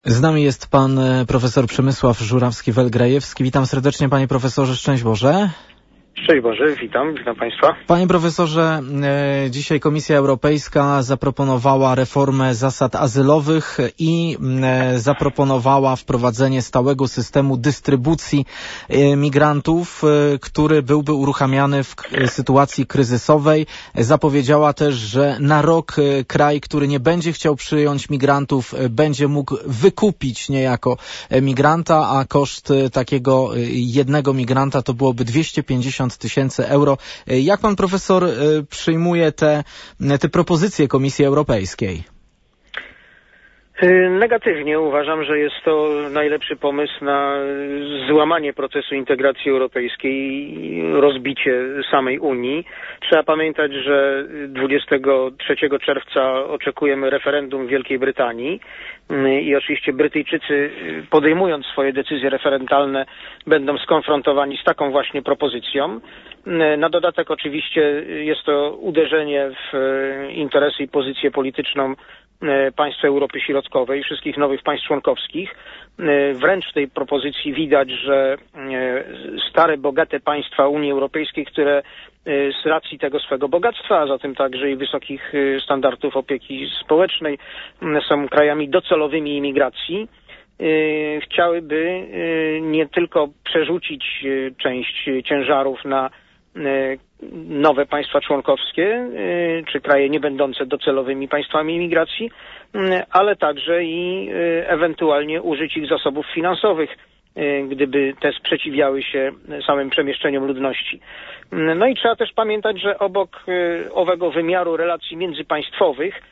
Z nami jest pan profesor Przemysław Żurawski-Welgrajewski. Witam serdecznie, panie profesorze, szczęść Boże. Szczęść Boże, witam państwa. Panie profesorze, dzisiaj Komisja Europejska zaproponowała reformę zasad azylowych i zaproponowała wprowadzenie stałego systemu dystrybucji migrantów, który byłby uruchamiany w sytuacji kryzysowej. Zapowiedziała też, że na rok kraj, który nie będzie chciał przyjąć migrantów, będzie mógł wykupić niejako migranta, a koszt takiego jednego migranta to byłoby 250 000 euro. Jak pan profesor przyjmuje te propozycje Komisji Europejskiej? Negatywnie. Uważam, że jest to najlepszy pomysł na złamanie procesu integracji europejskiej i rozbicie samej Unii. Trzeba pamiętać, że 23 czerwca oczekujemy referendum w Wielkiej Brytanii i oczywiście Brytyjczycy, podejmując swoje decyzje referendalne, będą skonfrontowani z taką właśnie propozycją. Na dodatek oczywiście jest to uderzenie w interesy i pozycję polityczną państw Europy Środkowej, wszystkich nowych państw członkowskich. Wręcz w tej propozycji widać, że stare, bogate państwa Unii Europejskiej, które z racji tego swego bogactwa, a zatem także i wysokich standardów opieki społecznej, są krajami docelowymi imigracji, chciałyby nie tylko przerzucić część ciężarów na nowe państwa członkowskie, czy kraje nie będące docelowymi państwami imigracji, ale także i ewentualnie użyć ich zasobów finansowych, gdyby te sprzeciwiały się samym przemieszczeniom ludności. No i trzeba też pamiętać, że obok owego wymiaru relacji międzypaństwowych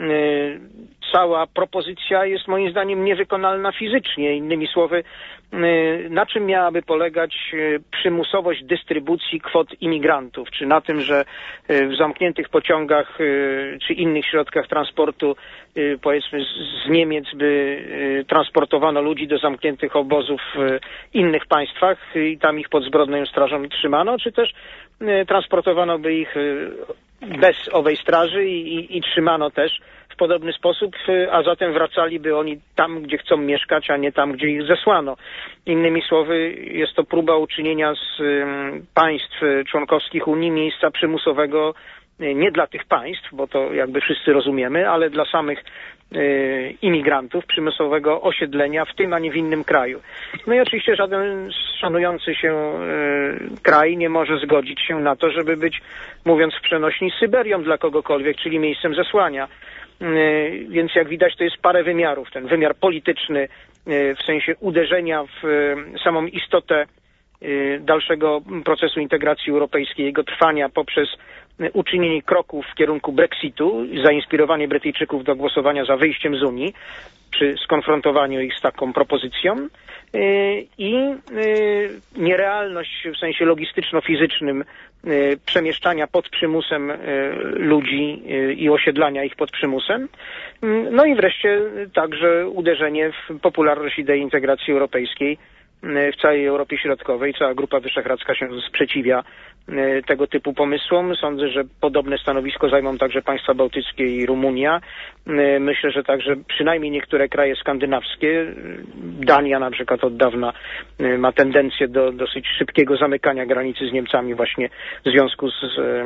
cała propozycja jest moim zdaniem niewykonalna fizycznie. Innymi słowy, na czym miałaby polegać przymusowość dystrybucji kwot imigrantów? Czy na tym, że w zamkniętych pociągach czy innych środkach transportu, powiedzmy z Niemiec, by transportowano ludzi do zamkniętych obozów w innych państwach i tam ich pod zbrojną strażą trzymano, czy też transportowano by ich bez owej straży i trzymano też w podobny sposób, a zatem wracaliby oni tam, gdzie chcą mieszkać, a nie tam, gdzie ich zesłano. Innymi słowy, jest to próba uczynienia z państw członkowskich Unii miejsca przymusowego nie dla tych państw, bo to jakby wszyscy rozumiemy, ale dla samych imigrantów, przymusowego osiedlenia w tym, a nie w innym kraju. No i oczywiście żaden szanujący się kraj nie może zgodzić się na to, żeby być, mówiąc w przenośni, Syberią dla kogokolwiek, czyli miejscem zesłania. Więc jak widać, to jest parę wymiarów. Ten wymiar polityczny w sensie uderzenia w samą istotę dalszego procesu integracji europejskiej, jego trwania poprzez uczynienie kroków w kierunku Brexitu, zainspirowanie Brytyjczyków do głosowania za wyjściem z Unii, czy skonfrontowanie ich z taką propozycją i nierealność w sensie logistyczno-fizycznym przemieszczania pod przymusem ludzi i osiedlania ich pod przymusem. No i wreszcie także uderzenie w popularność idei integracji europejskiej w całej Europie Środkowej. Cała Grupa Wyszehradzka się sprzeciwia tego typu pomysłom. Sądzę, że podobne stanowisko zajmą także państwa bałtyckie i Rumunia. Myślę, że także przynajmniej niektóre kraje skandynawskie, Dania na przykład od dawna ma tendencję do dosyć szybkiego zamykania granicy z Niemcami właśnie w związku z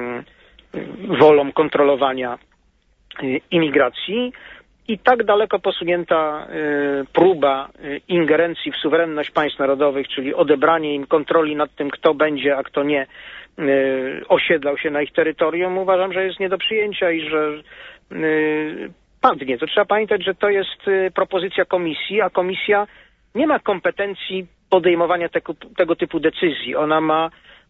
wolą kontrolowania imigracji. I tak daleko posunięta próba ingerencji w suwerenność państw narodowych, czyli odebranie im kontroli nad tym, kto będzie, a kto nie osiedlał się na ich terytorium, uważam, że jest nie do przyjęcia i że padnie. To trzeba pamiętać, że to jest propozycja komisji, a komisja nie ma kompetencji podejmowania tego typu decyzji. Ona ma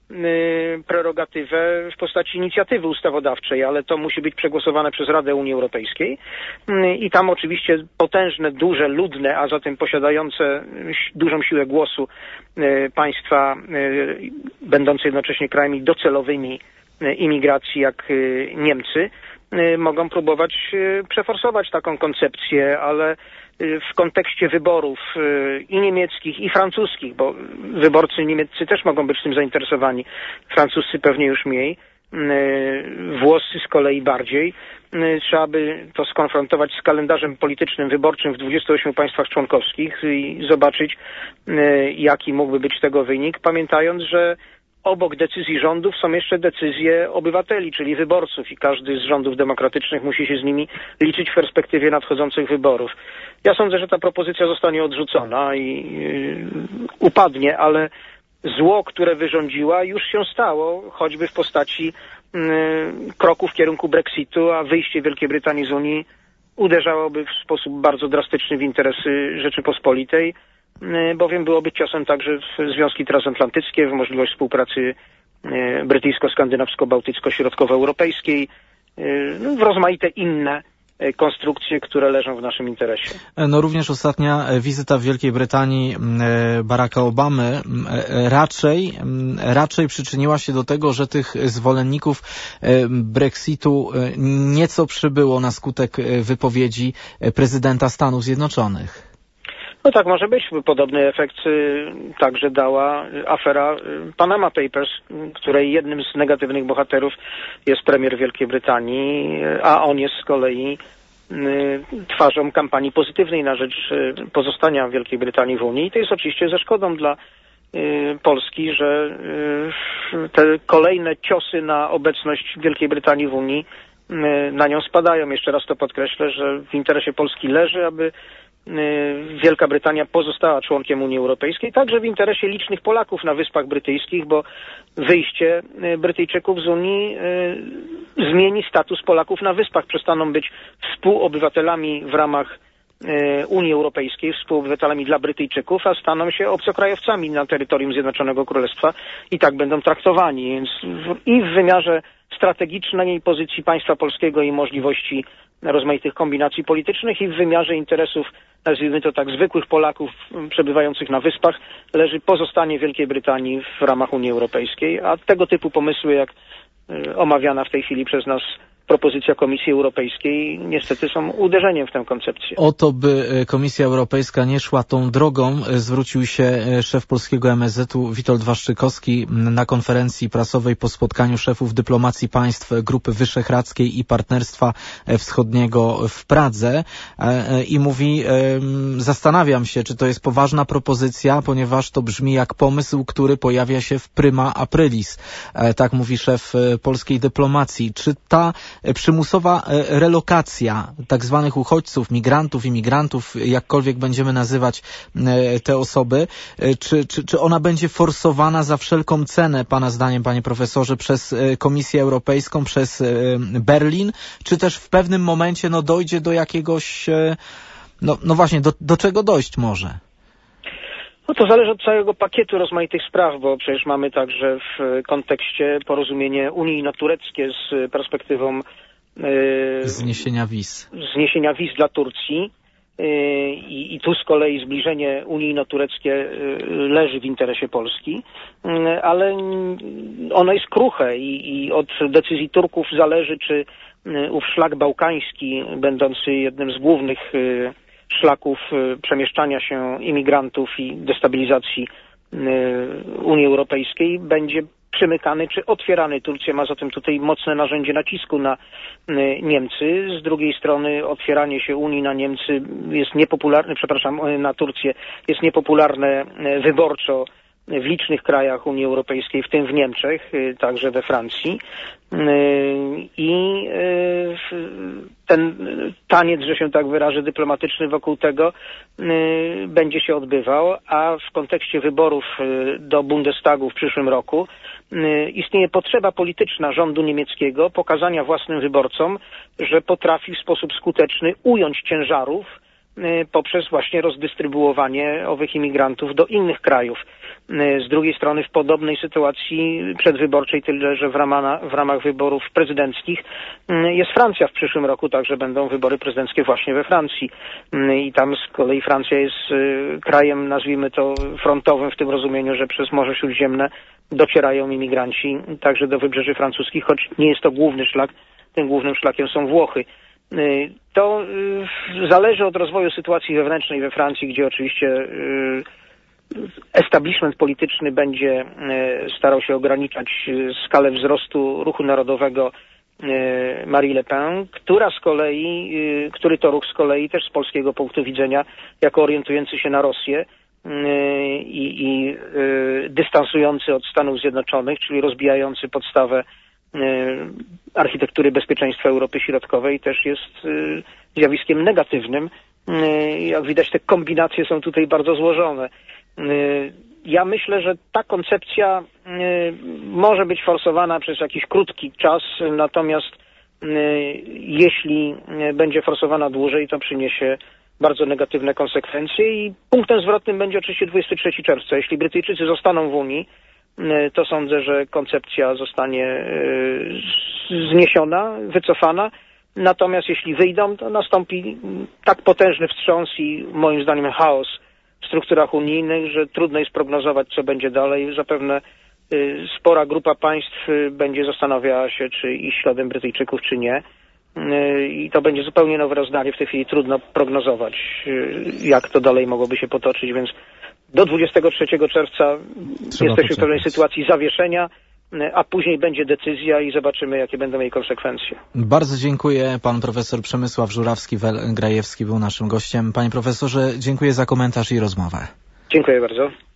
prerogatywę w postaci inicjatywy ustawodawczej, ale to musi być przegłosowane przez Radę Unii Europejskiej i tam oczywiście potężne, duże, ludne, a zatem posiadające dużą siłę głosu państwa będące jednocześnie krajami docelowymi imigracji jak Niemcy mogą próbować przeforsować taką koncepcję, ale w kontekście wyborów i niemieckich, i francuskich, bo wyborcy niemieccy też mogą być tym zainteresowani, francuscy pewnie już mniej, Włoscy z kolei bardziej. Trzeba by to skonfrontować z kalendarzem politycznym wyborczym w 28 państwach członkowskich i zobaczyć, jaki mógłby być tego wynik, pamiętając, że obok decyzji rządów są jeszcze decyzje obywateli, czyli wyborców i każdy z rządów demokratycznych musi się z nimi liczyć w perspektywie nadchodzących wyborów. Ja sądzę, że ta propozycja zostanie odrzucona i upadnie, ale zło, które wyrządziła, już się stało, choćby w postaci kroku w kierunku Brexitu, a wyjście Wielkiej Brytanii z Unii uderzałoby w sposób bardzo drastyczny w interesy Rzeczypospolitej, bowiem byłoby ciosem także w związki transatlantyckie, w możliwość współpracy brytyjsko-skandynawsko-bałtycko-środkowoeuropejskiej, w rozmaite inne konstrukcje, które leżą w naszym interesie. No również ostatnia wizyta w Wielkiej Brytanii Baracka Obamy raczej przyczyniła się do tego, że tych zwolenników Brexitu nieco przybyło na skutek wypowiedzi prezydenta Stanów Zjednoczonych. No tak może być. Podobny efekt także dała afera Panama Papers, której jednym z negatywnych bohaterów jest premier Wielkiej Brytanii, a on jest z kolei twarzą kampanii pozytywnej na rzecz pozostania Wielkiej Brytanii w Unii. I to jest oczywiście ze szkodą dla Polski, że te kolejne ciosy na obecność Wielkiej Brytanii w Unii na nią spadają. Jeszcze raz to podkreślę, że w interesie Polski leży, aby Wielka Brytania pozostała członkiem Unii Europejskiej, także w interesie licznych Polaków na Wyspach Brytyjskich, bo wyjście Brytyjczyków z Unii zmieni status Polaków na Wyspach. Przestaną być współobywatelami w ramach Unii Europejskiej, współobywatelami dla Brytyjczyków, a staną się obcokrajowcami na terytorium Zjednoczonego Królestwa i tak będą traktowani. Więc i w wymiarze strategicznej pozycji państwa polskiego i możliwości rozmaitych kombinacji politycznych i w wymiarze interesów, nazwijmy to tak, zwykłych Polaków przebywających na Wyspach leży pozostanie Wielkiej Brytanii w ramach Unii Europejskiej, a tego typu pomysły jak omawiana w tej chwili przez nas propozycja Komisji Europejskiej niestety są uderzeniem w tę koncepcję. O to, by Komisja Europejska nie szła tą drogą, zwrócił się szef polskiego MSZ-u Witold Waszczykowski na konferencji prasowej po spotkaniu szefów dyplomacji państw Grupy Wyszehradzkiej i Partnerstwa Wschodniego w Pradze i mówi, zastanawiam się, czy to jest poważna propozycja, ponieważ to brzmi jak pomysł, który pojawia się w prima aprilis. Tak mówi szef polskiej dyplomacji. Czy ta przymusowa relokacja tak zwanych uchodźców, migrantów, imigrantów, jakkolwiek będziemy nazywać te osoby, czy ona będzie forsowana za wszelką cenę, Pana zdaniem, Panie Profesorze, przez Komisję Europejską, przez Berlin, czy też w pewnym momencie dojdzie do jakiegoś, no właśnie, do czego dojść może? No to zależy od całego pakietu rozmaitych spraw, bo przecież mamy także w kontekście porozumienie unijno-tureckie z perspektywą zniesienia wiz dla Turcji i tu z kolei zbliżenie unijno-tureckie leży w interesie Polski, ale ono jest kruche i od decyzji Turków zależy, czy ów szlak bałkański, będący jednym z głównych szlaków przemieszczania się imigrantów i destabilizacji Unii Europejskiej, będzie przymykany czy otwierany. Turcja ma zatem tutaj mocne narzędzie nacisku na Niemcy. Z drugiej strony otwieranie się Unii na Niemcy jest niepopularne, na Turcję jest niepopularne wyborczo w licznych krajach Unii Europejskiej, w tym w Niemczech, także we Francji. I ten taniec, że się tak wyrażę, dyplomatyczny wokół tego będzie się odbywał, a w kontekście wyborów do Bundestagu w przyszłym roku istnieje potrzeba polityczna rządu niemieckiego pokazania własnym wyborcom, że potrafi w sposób skuteczny ująć ciężarów poprzez właśnie rozdystrybuowanie owych imigrantów do innych krajów. Z drugiej strony w podobnej sytuacji przedwyborczej, tyle że w ramach wyborów prezydenckich jest Francja w przyszłym roku, także będą wybory prezydenckie właśnie we Francji. I tam z kolei Francja jest krajem, nazwijmy to, frontowym w tym rozumieniu, że przez Morze Śródziemne docierają imigranci także do wybrzeży francuskich, choć nie jest to główny szlak. Tym głównym szlakiem są Włochy. To zależy od rozwoju sytuacji wewnętrznej we Francji, gdzie oczywiście establishment polityczny będzie starał się ograniczać skalę wzrostu ruchu narodowego Marie Le Pen, który to ruch z kolei też z polskiego punktu widzenia, jako orientujący się na Rosję i dystansujący od Stanów Zjednoczonych, czyli rozbijający podstawę architektury bezpieczeństwa Europy Środkowej, też jest zjawiskiem negatywnym. Jak widać, te kombinacje są tutaj bardzo złożone. Ja myślę, że ta koncepcja może być forsowana przez jakiś krótki czas, natomiast jeśli będzie forsowana dłużej, to przyniesie bardzo negatywne konsekwencje i punktem zwrotnym będzie oczywiście 23 czerwca. Jeśli Brytyjczycy zostaną w Unii, to sądzę, że koncepcja zostanie zniesiona, wycofana. Natomiast jeśli wyjdą, to nastąpi tak potężny wstrząs i moim zdaniem chaos w strukturach unijnych, że trudno jest prognozować, co będzie dalej. Zapewne spora grupa państw będzie zastanawiała się, czy iść śladem Brytyjczyków, czy nie. I to będzie zupełnie nowe rozdanie. W tej chwili trudno prognozować, jak to dalej mogłoby się potoczyć, więc do 23 czerwca jesteśmy w pewnej sytuacji zawieszenia, a później będzie decyzja i zobaczymy, jakie będą jej konsekwencje. Bardzo dziękuję. Pan profesor Przemysław Żurawski-Grajewski był naszym gościem. Panie profesorze, dziękuję za komentarz i rozmowę. Dziękuję bardzo.